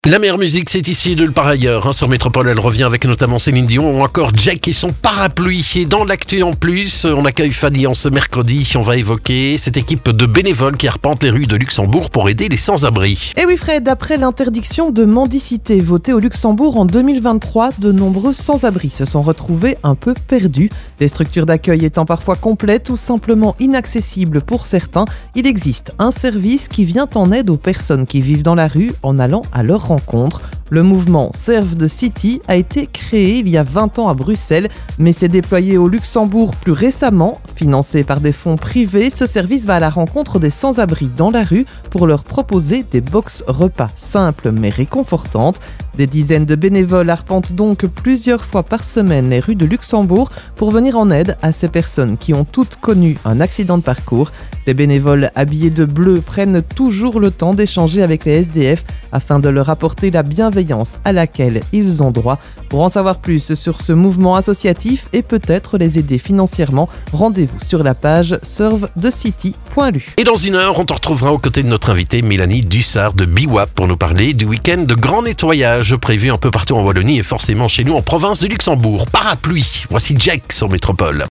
La meilleure musique, c'est ici de par ailleurs. Sur Métropole, elle revient avec notamment Céline Dion ou encore Jack et son parapluie. Et dans l'actu en plus, on accueille Fanny en ce mercredi. On va évoquer cette équipe de bénévoles qui arpente les rues de Luxembourg pour aider les sans-abri. Et oui Fred, après l'interdiction de mendicité votée au Luxembourg en 2023, de nombreux sans-abri se sont retrouvés un peu perdus. Les structures d'accueil étant parfois complètes ou simplement inaccessibles pour certains, il existe un service qui vient en aide aux personnes qui vivent dans la rue en allant à leur rencontre. Le mouvement Serve the City a été créé il y a 20 ans à Bruxelles, mais s'est déployé au Luxembourg plus récemment. Financé par des fonds privés, ce service va à la rencontre des sans-abri dans la rue pour leur proposer des box repas simples mais réconfortantes. Des dizaines de bénévoles arpentent donc plusieurs fois par semaine les rues de Luxembourg pour venir en aide à ces personnes qui ont toutes connu un accident de parcours. Les bénévoles habillés de bleu prennent toujours le temps d'échanger avec les SDF afin de leur apporter la bienveillance à laquelle ils ont droit. Pour en savoir plus sur ce mouvement associatif et peut-être les aider financièrement, rendez-vous sur la page servethecity.lu. Et dans une heure, on te retrouvera aux côtés de notre invitée Mélanie Dussard de Biwap pour nous parler du week-end de grand nettoyage prévu un peu partout en Wallonie et forcément chez nous en province de Luxembourg. Parapluie, voici Jack sur Métropole.